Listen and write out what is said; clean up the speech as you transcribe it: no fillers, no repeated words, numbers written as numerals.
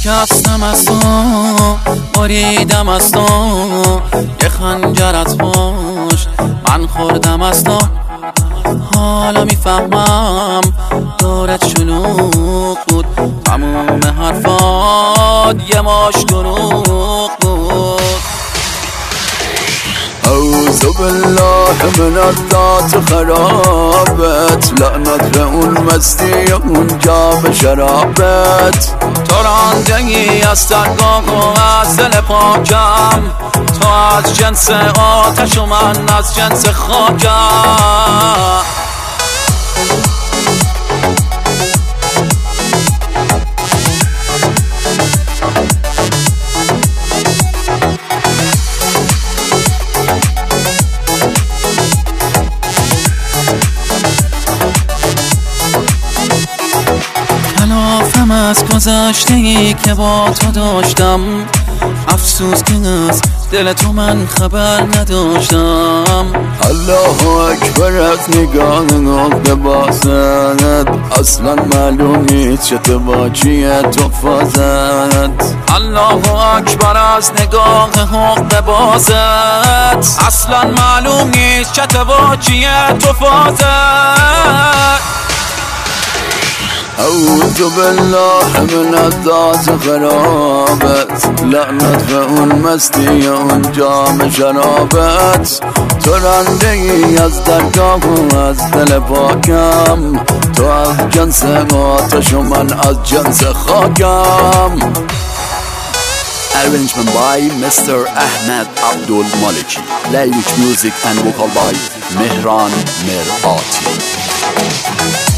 شکستم از تو، بریدم از تو، یه خنجر از پشت من خوردم از تو. حالا میفهمم دورت شلوغ بود، تموم حرفات یه ماش دروغ بود. اعوذ بالله من الذات خرابت، لعنت به اون مستی اون جام شرابت. تو راندگی از درگاه و از دل پاکم، تو از جنس آتش و من از جنس خاکم. کلافم از گذشته‌ای که با تو داشتم، افسوس که از دل تو من خبر نداشتم. الله اکبر از نگاه نقطه بازد، اصلا معلوم نیست چه با چیه تو فازد. الله اکبر از نگاه حق بازد، اصلا معلوم نیست چه با چیه تو فازد. اعوذ بالله من الذات خرابت، لعنت به اون مستی اون جام شرابت. تو رندگی از درگاه و از دل پاکم، تو از جنس آتش و من از جنس خاکم. Arrangement by Mr. Ahmed Abdul Maliki. Lyric music and vocal by Mehran Merati.